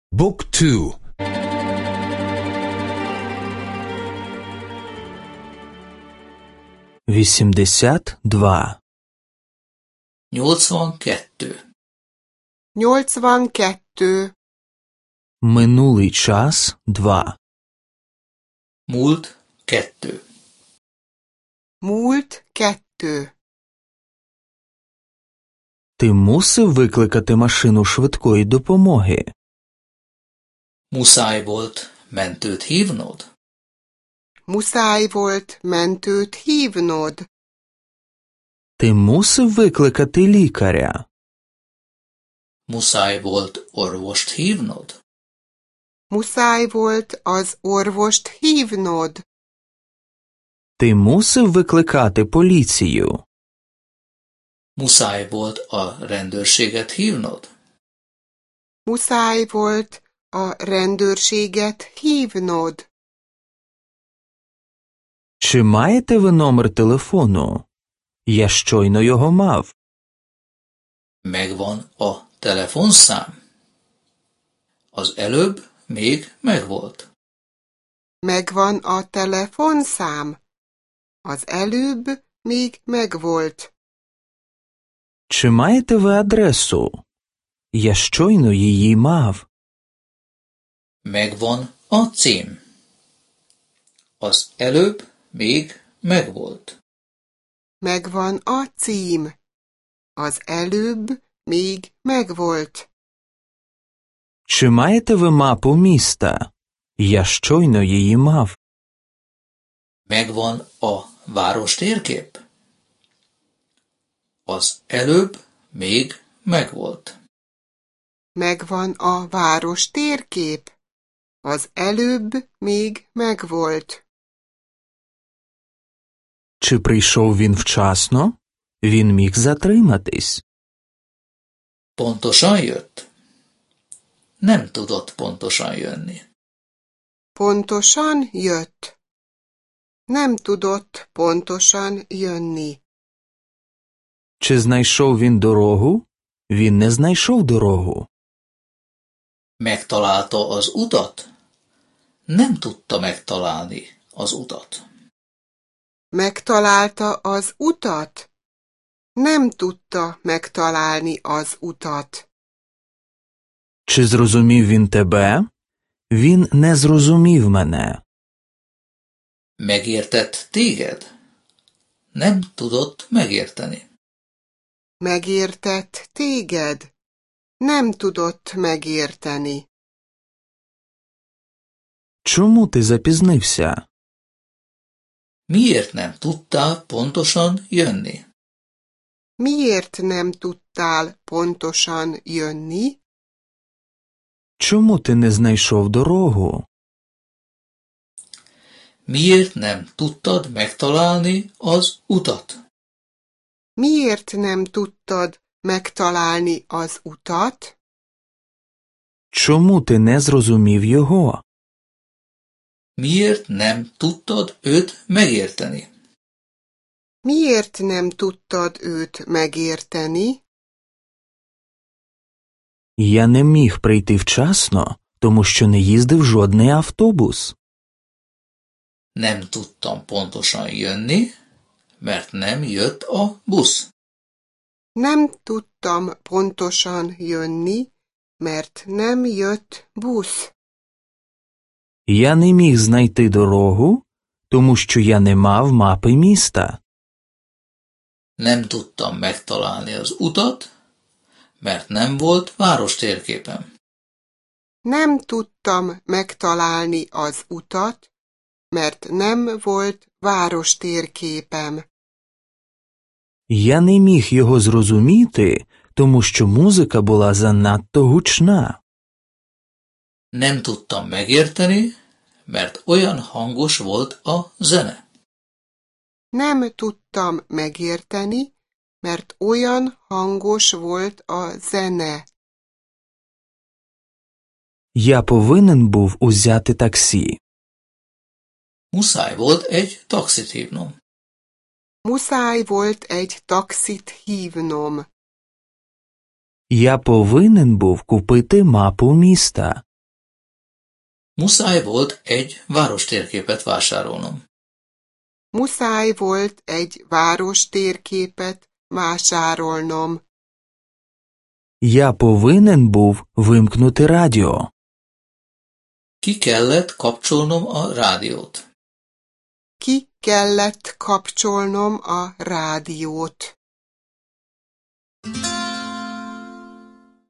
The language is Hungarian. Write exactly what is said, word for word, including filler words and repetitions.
บุ๊กทู вісімдесят два nyolcvankettő. nyolcvankettő. Минулий час два. Múlt kettő. Múlt kettő. Ти мусив викликати машину швидкої допомоги? Muszáj volt mentőt hívnod? Muszáj volt mentőt hívnod. Ти мусив викликати лікаря? Muszáj volt orvost hívnod? Muszáj volt az orvost hívnod. Ти мусив викликати поліцію? Muszáj volt a rendőrséget hívnod? Muszáj volt a rendőrséget hívnod. Чи маєте ви номер телефону? Я щойно його мав. Megvan a telefonszám? Az előbb még megvolt. Megvan a telefonszám. Az előbb még megvolt. Чи маєте ви адресу? Я щойно її мав. Megvan a cím. Az előbb még megvolt. Megvan a cím. Az előbb még megvolt. Чи маєте ви мапу міста? Я щойно її мав. Megvan a város térkép? Az előbb még megvolt. Megvan a város térkép. Az előbb még megvolt. Чи прийшов він вчасно? Він міг затриматись. Pontosan jött? Nem tudott pontosan jönni. Pontosan jött. Nem tudott pontosan jönni. Чи знайшов він дорогу? Він не знайшов дорогу. Megtalálta az utat? Nem tudta megtalálni az utat. Megtalálta az utat? Nem tudta megtalálni az utat. Чи зрозумів він тебе? Він не зрозумів мене. Megértett téged? Nem tudott megérteni. Megértett téged? Nem tudott megérteni. Чому ти запізнився? Miért nem tudtál pontosan jönni? Miért nem tudtál pontosan jönni? Чому ти не знайшов дорогу? Miért nem tudtad megtalálni az utat? Miért nem tudtad megtalálni az utat? Чому ти не зрозумів його? Miért nem tudtad őt megérteni? Miért nem tudtad őt megérteni? Я не міг прийти вчасно, тому що не їздив жодний автобус. Nem tudtam pontosan jönni, mert nem jött a busz. Nem tudtam pontosan jönni, mert nem jött busz. Я не міг знайти дорогу, тому що я не мав мапи міста. Nem tudtam megtalálni az utat, mert nem volt várostérképem. Nem tudtam megtalálni az utat, mert nem volt várostérképem. Я не міг його зрозуміти, тому що музика була занадто гучна. Nem tudtam megérteni, mert olyan hangos volt a zene. Nem tudtam megérteni, mert olyan hangos volt a zene. Я повинен був узяти таксі. Muszáj volt egy taxit hívnom. Muszáj volt egy taxit hívnom. Я повинен був купити мапу міста. Muszáj volt egy várostérképet vásárolnom. Muszáj volt egy várostérképet vásárolnom. Я повинен був вимкнути радіо. Ki kellett kapcsolnom a rádiót. Ki kellett kapcsolnom a rádiót.